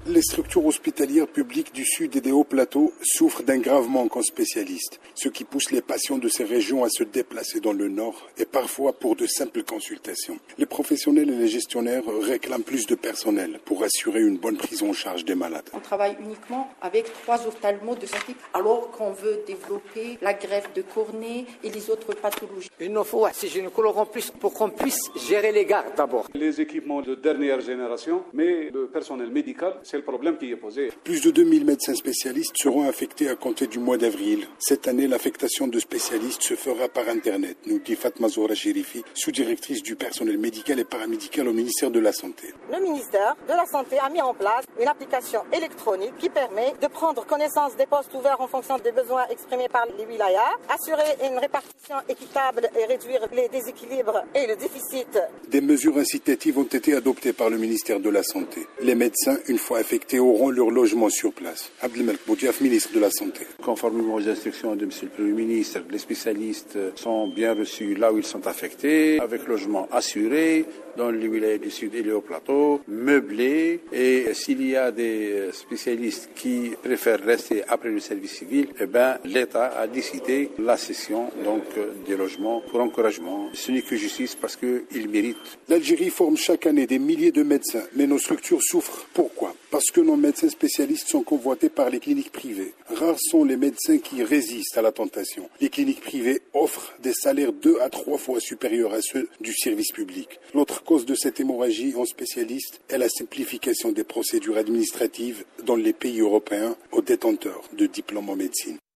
Les structures hospitalières publiques du Sud et des Hauts Plateaux souffrent d'un grave manque en spécialistes, ce qui pousse les patients de ces régions à se déplacer dans le Nord et parfois pour de simples consultations. Les professionnels et les gestionnaires réclament plus de personnel pour assurer une bonne prise en charge des malades. On travaille uniquement avec 3 ophtalmos de ce type, alors qu'on veut développer la greffe de cornée et les autres pathologies. Il nous faut 6 gynécologues en plus pour qu'on puisse gérer les gardes d'abord. Les équipements de dernière génération, mais le personnel médical, c'est le problème qui est posé. Plus de 2000 médecins spécialistes seront affectés à compter du mois d'avril. Cette année, l'affectation de spécialistes se fera par Internet, nous dit Fatma Zohra Chérifi, sous-directrice du personnel médical et paramédical au ministère de la Santé. Le ministère de la Santé a mis en place une application électronique qui permet de prendre connaissance des postes ouverts en fonction des besoins exprimés par les wilayas, assurer une répartition équitable et réduire les déséquilibres et le déficit. Des mesures incitatives ont été adoptées par le ministère de la Santé. Les médecins, une fois affectés, auront leur logement sur place. Abdelmalek Boudiaf, ministre de la Santé. Conformément aux instructions de M. le Premier ministre, les spécialistes sont bien reçus là où ils sont affectés, avec logement assuré, dans les villages du Sud et les Hauts-Plateaux, meublés. Et s'il y a des spécialistes qui préfèrent rester après le service civil, l'État a décidé la cession des logements pour encouragement. Ce n'est que justice parce qu'ils méritent. L'Algérie forme chaque année des milliers de médecins, mais nos structures souffrent. Pourquoi ? Parce que nos médecins spécialistes sont convoités par les cliniques privées. Rares sont les médecins qui résistent à la tentation. Les cliniques privées offrent des salaires 2 à 3 fois supérieurs à ceux du service public. L'autre cause de cette hémorragie en spécialistes est la simplification des procédures administratives dans les pays européens aux détenteurs de diplômes en médecine.